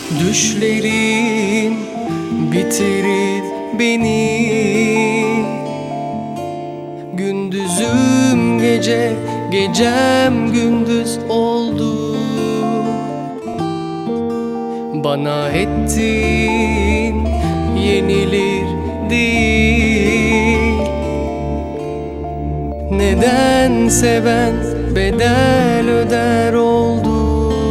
Düşlerim bitirir beni. Gündüzüm gece, gecem gündüz oldu. Bana ettin yenilir değil. Nedense ben bedel öder oldum.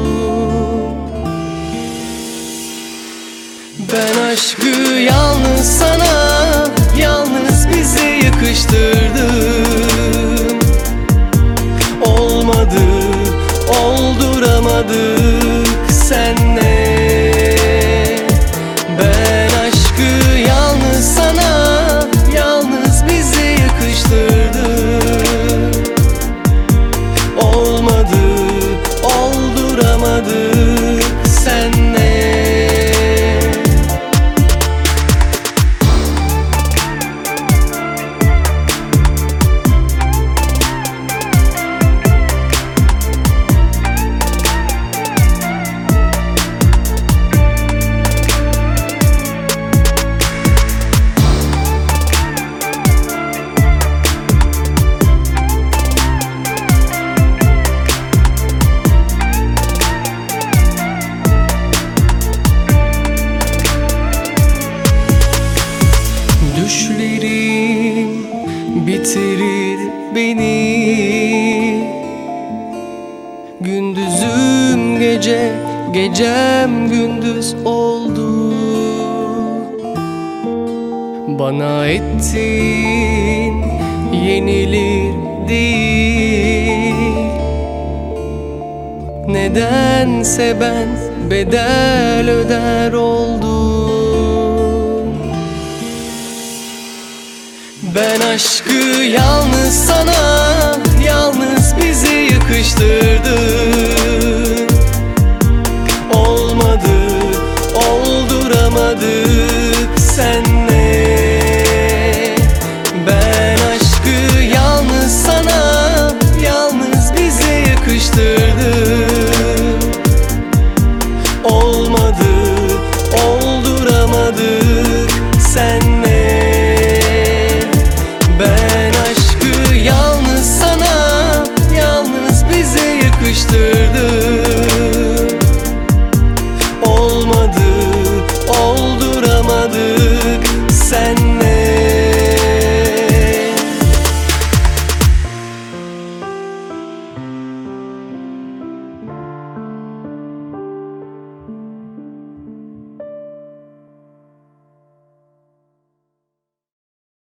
Ben aşkı yalnız sana, yalnız bize yakıştırdım. Olmadı, olduramadık senle. Ben aşkı yalnız sana, yalnız bize yakıştırdım. Olmadı, olduramadık senle. Düşlerim bitirir beni. Gündüzüm gece, gecem gündüz oldu. Bana ettin yenilir değil. Nedense ben bedel öder oldum. Ben aşkı yalnız sana, yalnız bize yakıştırdım.